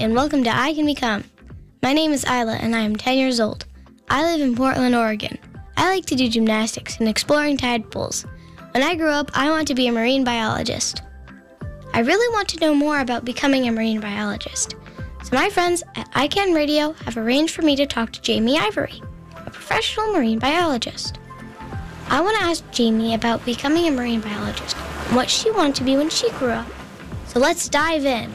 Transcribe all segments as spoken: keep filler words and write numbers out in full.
and welcome to I Can Become. My name is Isla, and I am ten years old. I live in Portland, Oregon. I like to do gymnastics and exploring tadpoles. When I grow up, I want to be a marine biologist. I really want to know more about becoming a marine biologist. So my friends at I Can Radio have arranged for me to talk to Jamie Ivory, a professional marine biologist. I want to ask Jamie about becoming a marine biologist and what she wanted to be when she grew up. So let's dive in.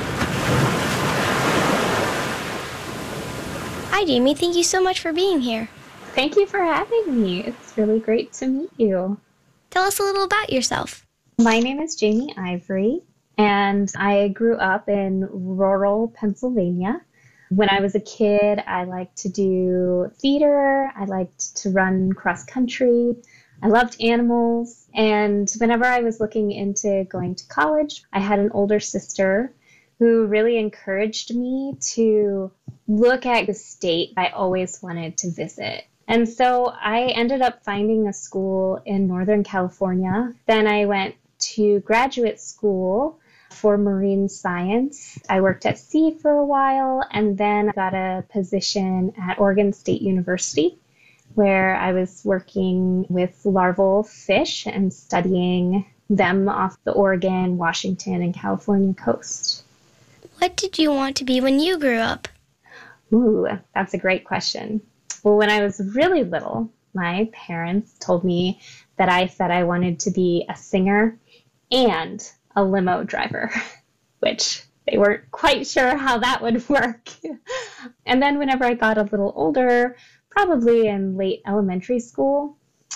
Hi, Jamie. Thank you so much for being here. Thank you for having me. It's really great to meet you. Tell us a little about yourself. My name is Jamie Ivory, and I grew up in rural Pennsylvania. When I was a kid, I liked to do theater. I liked to run cross country. I loved animals. And whenever I was looking into going to college, I had an older sister who really encouraged me to look at the state I always wanted to visit. And so I ended up finding a school in Northern California. Then I went to graduate school for marine science. I worked at sea for a while, and then I got a position at Oregon State University, where I was working with larval fish and studying them off the Oregon, Washington, and California coast. What did you want to be when you grew up? Ooh, that's a great question. Well, when I was really little, my parents told me that I said I wanted to be a singer and a limo driver, which they weren't quite sure how that would work. And then whenever I got a little older, probably in late elementary school,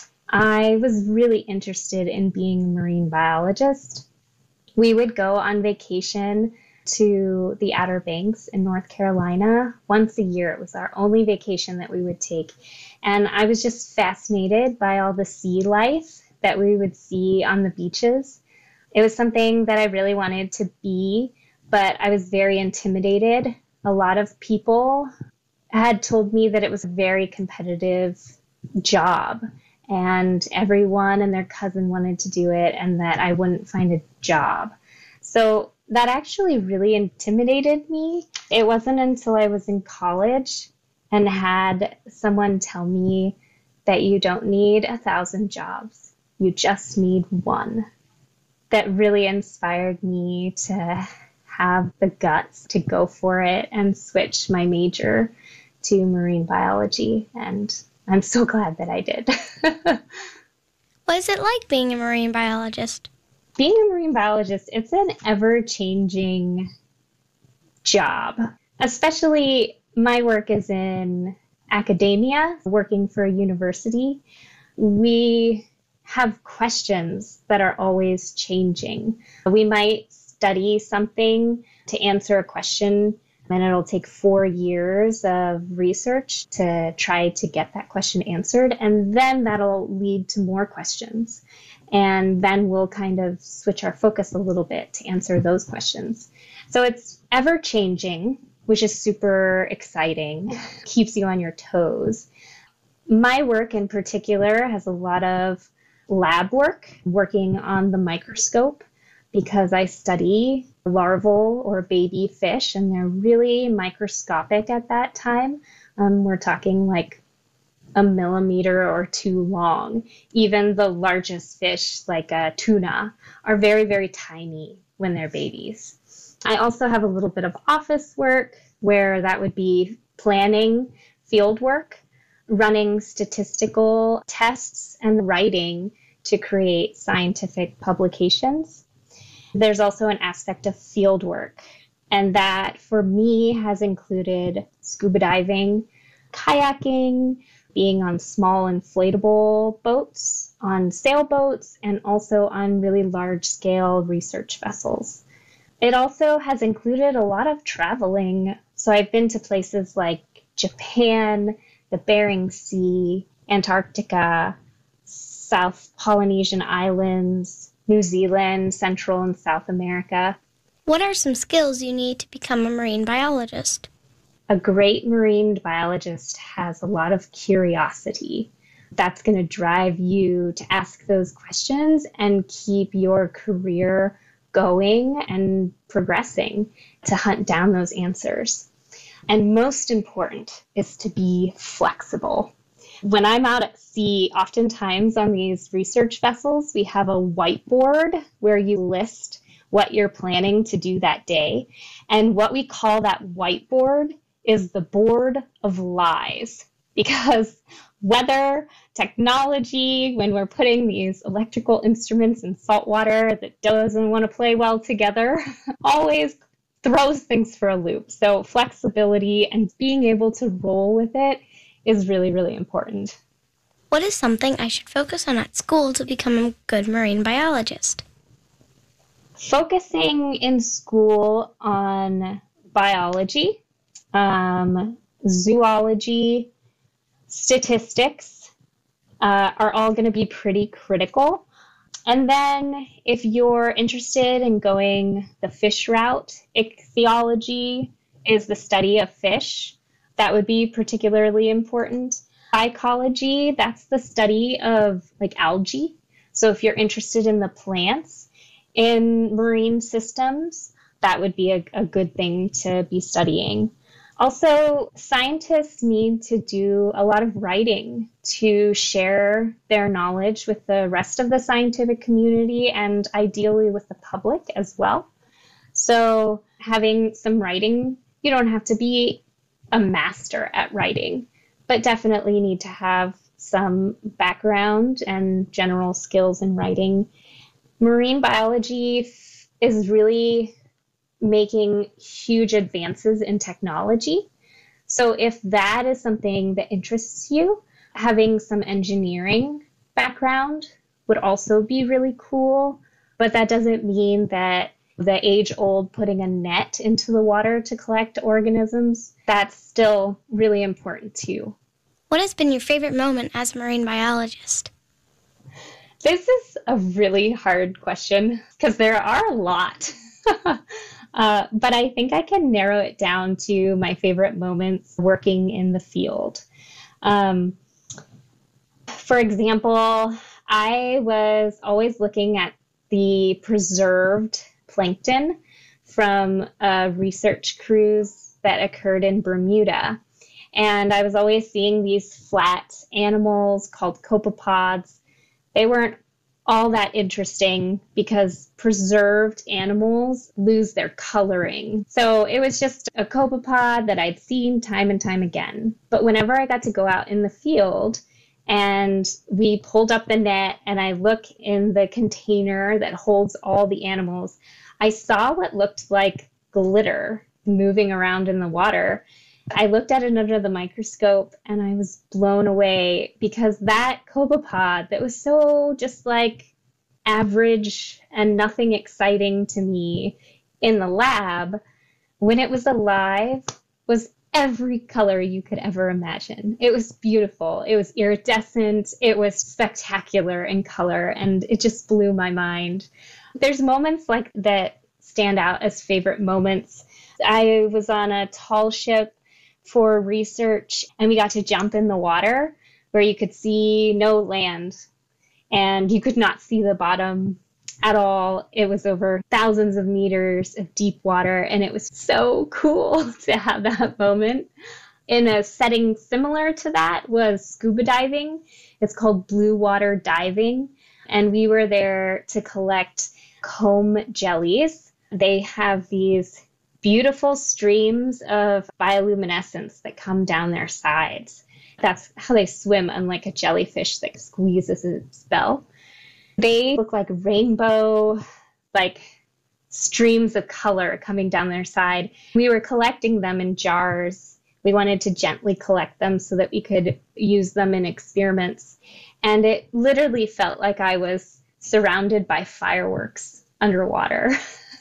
I was really interested in being a marine biologist. We would go on vacation to the Outer Banks in North Carolina once a year. It was our only vacation that we would take. And I was just fascinated by all the sea life that we would see on the beaches. It was something that I really wanted to be, but I was very intimidated. A lot of people had told me that it was a very competitive job, and everyone and their cousin wanted to do it, and that I wouldn't find a job. So that actually really intimidated me. It wasn't until I was in college and had someone tell me that you don't need a thousand jobs, you just need one, that really inspired me to have the guts to go for it and switch my major to marine biology. And I'm so glad that I did. What is it like being a marine biologist? Being a marine biologist, it's an ever-changing job. Especially my work is in academia, working for a university. We have questions that are always changing. We might study something to answer a question, and it'll take four years of research to try to get that question answered, and then that'll lead to more questions. And then we'll kind of switch our focus a little bit to answer those questions. So it's ever changing, which is super exciting, keeps you on your toes. My work in particular has a lot of lab work, working on the microscope, because I study larval or baby fish, and they're really microscopic at that time. Um, we're talking like a millimeter or two long. Even the largest fish, like a tuna, are very, very tiny when they're babies. I also have a little bit of office work, where that would be planning field work, running statistical tests, and writing to create scientific publications. There's also an aspect of field work, and that for me has included scuba diving, kayaking, being on small inflatable boats, on sailboats, and also on really large-scale research vessels. It also has included a lot of traveling. So I've been to places like Japan, the Bering Sea, Antarctica, South Polynesian Islands, New Zealand, Central and South America. What are some skills you need to become a marine biologist? A great marine biologist has a lot of curiosity. That's going to drive you to ask those questions and keep your career going and progressing to hunt down those answers. And most important is to be flexible. When I'm out at sea, oftentimes on these research vessels, we have a whiteboard where you list what you're planning to do that day. And what we call that whiteboard is the board of lies, because weather, technology, when we're putting these electrical instruments in salt water that doesn't want to play well together, always throws things for a loop. So flexibility and being able to roll with it is really, really important. What is something I should focus on at school to become a good marine biologist? Focusing in school on biology, um, zoology, statistics uh, are all going to be pretty critical. And then if you're interested in going the fish route, ichthyology is the study of fish. That would be particularly important. Ecology, that's the study of like algae. So if you're interested in the plants in marine systems, that would be a, a good thing to be studying. Also, scientists need to do a lot of writing to share their knowledge with the rest of the scientific community and ideally with the public as well. So having some writing, you don't have to be a master at writing, but definitely need to have some background and general skills in writing. Marine biology f- is really making huge advances in technology. So if that is something that interests you, having some engineering background would also be really cool. But that doesn't mean that the age-old putting a net into the water to collect organisms, that's still really important too. What has been your favorite moment as a marine biologist? This is a really hard question because there are a lot. Uh, but I think I can narrow it down to my favorite moments working in the field. Um, for example, I was always looking at the preserved plankton from a research cruise that occurred in Bermuda. And I was always seeing these flat animals called copepods. They weren't all that interesting because preserved animals lose their coloring. So it was just a copepod that I'd seen time and time again. But whenever I got to go out in the field and we pulled up the net and I look in the container that holds all the animals, I saw what looked like glitter moving around in the water. I looked at it under the microscope and I was blown away because that copepod that was so just like average and nothing exciting to me in the lab, when it was alive, was every color you could ever imagine. It was beautiful. It was iridescent. It was spectacular in color, and it just blew my mind. There's moments like that stand out as favorite moments. I was on a tall ship for research, and we got to jump in the water where you could see no land and you could not see the bottom at all. It was over thousands of meters of deep water, and it was so cool to have that moment. In a setting similar to that was scuba diving. It's called blue water diving, and we were there to collect comb jellies. They have these beautiful streams of bioluminescence that come down their sides. That's how they swim, unlike a jellyfish that squeezes its bell. They look like rainbow, like streams of color coming down their side. We were collecting them in jars. We wanted to gently collect them so that we could use them in experiments. And it literally felt like I was surrounded by fireworks underwater.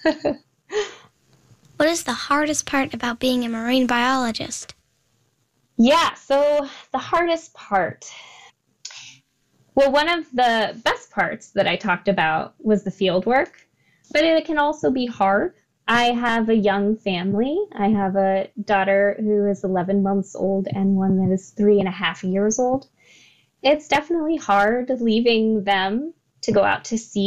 What is the hardest part about being a marine biologist? Yeah, so the hardest part. Well, one of the best parts that I talked about was the field work, but it can also be hard. I have a young family. I have a daughter who is eleven months old and one that is three and a half years old. It's definitely hard leaving them to go out to sea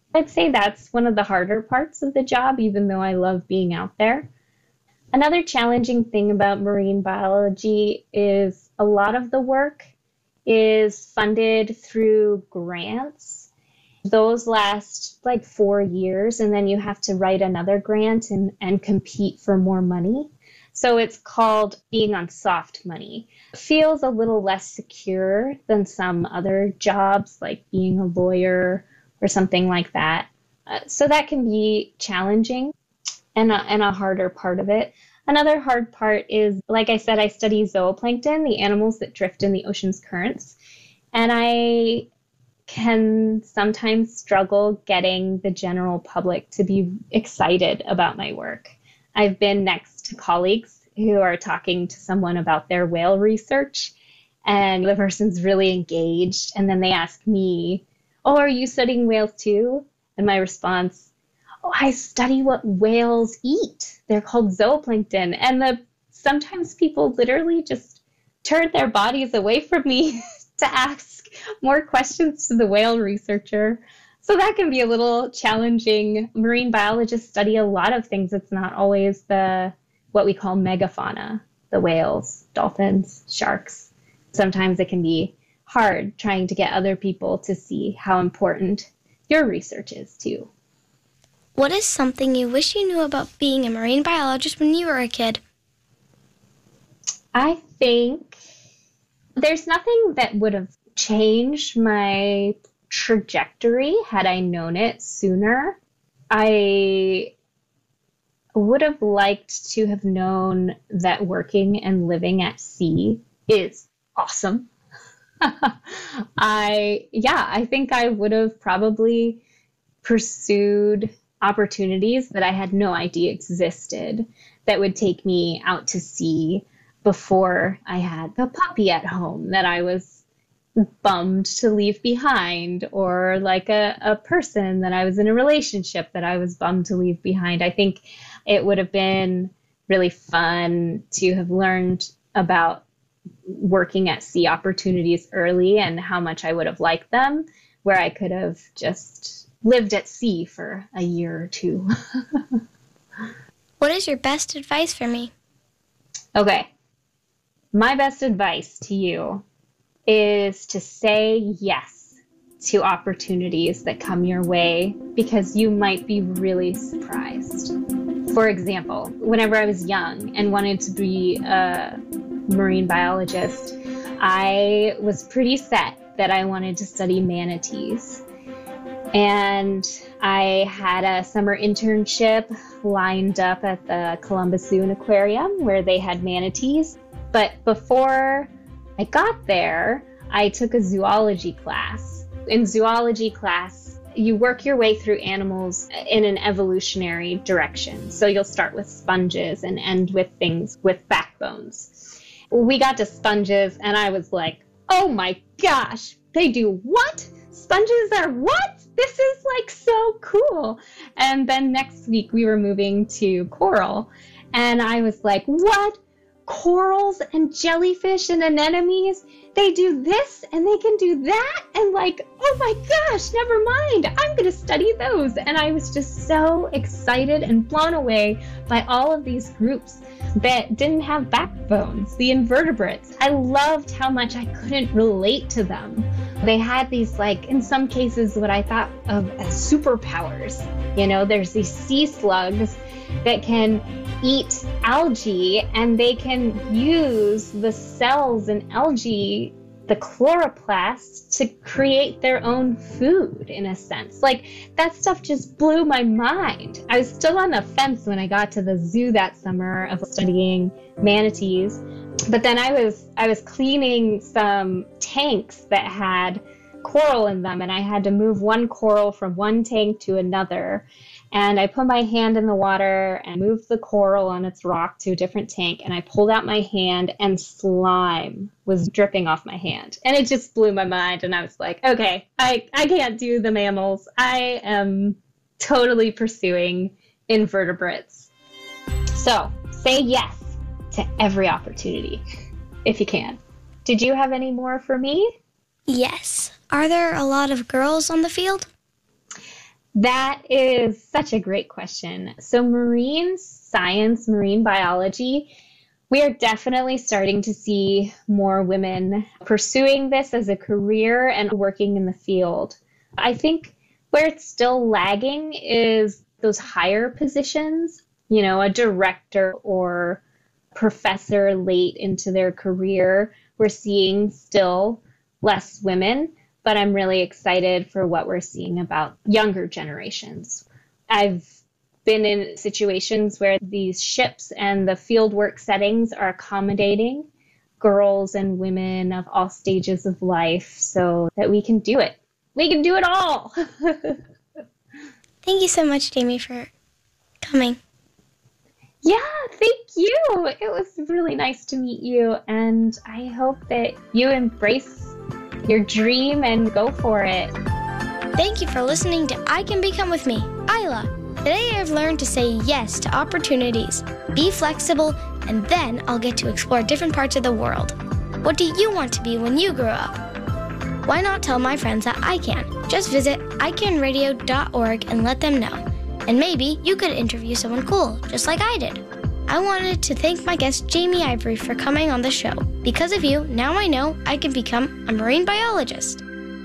I'd say that's one of the harder parts of the job, even though I love being out there. Another challenging thing about marine biology is a lot of the work is funded through grants. Those last like four years, and then you have to write another grant and, and compete for more money. So it's called being on soft money. It feels a little less secure than some other jobs, like being a lawyer or something like that. Uh, so that can be challenging and a, and a harder part of it. Another hard part is, like I said, I study zooplankton, the animals that drift in the ocean's currents. And I can sometimes struggle getting the general public to be excited about my work. I've been next to colleagues who are talking to someone about their whale research, and the person's really engaged. And then they ask me, "Oh, are you studying whales too?" And my response, "Oh, I study what whales eat. They're called zooplankton." And the sometimes people literally just turn their bodies away from me to ask more questions to the whale researcher. So that can be a little challenging. Marine biologists study a lot of things. It's not always the what we call megafauna, the whales, dolphins, sharks. Sometimes it can be hard trying to get other people to see how important your research is too. What is something you wish you knew about being a marine biologist when you were a kid? I think there's nothing that would have changed my trajectory had I known it sooner. I would have liked to have known that working and living at sea is awesome. I, yeah, I think I would have probably pursued opportunities that I had no idea existed that would take me out to sea before I had the puppy at home that I was bummed to leave behind, or like a, a person that I was in a relationship that I was bummed to leave behind. I think it would have been really fun to have learned about working at sea opportunities early and how much I would have liked them, where I could have just lived at sea for a year or two. What is your best advice for me? Okay. My best advice to you is to say yes to opportunities that come your way, because you might be really surprised. For example, whenever I was young and wanted to be a marine biologist, I was pretty set that I wanted to study manatees. And I had a summer internship lined up at the Columbus Zoo and Aquarium where they had manatees. But before I got there, I took a zoology class. In zoology class, you work your way through animals in an evolutionary direction. So you'll start with sponges and end with things with backbones. We got to sponges and I was like, oh my gosh, they do what? Sponges are what? This is like so cool. And then next week we were moving to coral and I was like, what? Corals and jellyfish and anemones, they do this and they can do that, and like, oh my gosh, never mind, I'm gonna study those. And I was just so excited and blown away by all of these groups that didn't have backbones, the invertebrates. I loved how much I couldn't relate to them. They had these, like, in some cases, what I thought of as superpowers. You know, there's these sea slugs that can eat algae, and they can use the cells in algae, the chloroplasts, to create their own food, in a sense. Like, that stuff just blew my mind. I was still on the fence when I got to the zoo that summer of studying manatees. But then I was I was cleaning some tanks that had coral in them, and I had to move one coral from one tank to another. And I put my hand in the water and moved the coral on its rock to a different tank, and I pulled out my hand and slime was dripping off my hand. And it just blew my mind, and I was like, okay, I, I can't do the mammals. I am totally pursuing invertebrates. So say yes to every opportunity if you can. Did you have any more for me? Yes. Are there a lot of girls on the field? That is such a great question. So marine science, marine biology, we are definitely starting to see more women pursuing this as a career and working in the field. I think where it's still lagging is those higher positions, you know, a director or professor late into their career. We're seeing still less women, but I'm really excited for what we're seeing about younger generations. I've been in situations where these ships and the fieldwork settings are accommodating girls and women of all stages of life so that we can do it. We can do it all. Thank you so much, Jamie, for coming. Yeah, thank you. It was really nice to meet you, and I hope that you embrace your dream and go for it. Thank you for listening to I Can Become with me, Isla. Today I've learned to say yes to opportunities, be flexible, and then I'll get to explore different parts of the world. What do you want to be when you grow up? Why not tell my friends that I can? Just visit i can radio dot org and let them know. And maybe you could interview someone cool, just like I did. I wanted to thank my guest Jamie Ivory for coming on the show. Because of you, now I know I can become a marine biologist.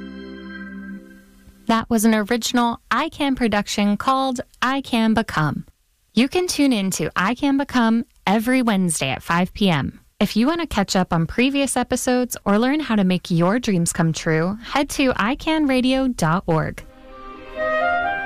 That was an original I Can production called I Can Become. You can tune in to I Can Become every Wednesday at five p.m. If you want to catch up on previous episodes or learn how to make your dreams come true, head to i can radio dot org.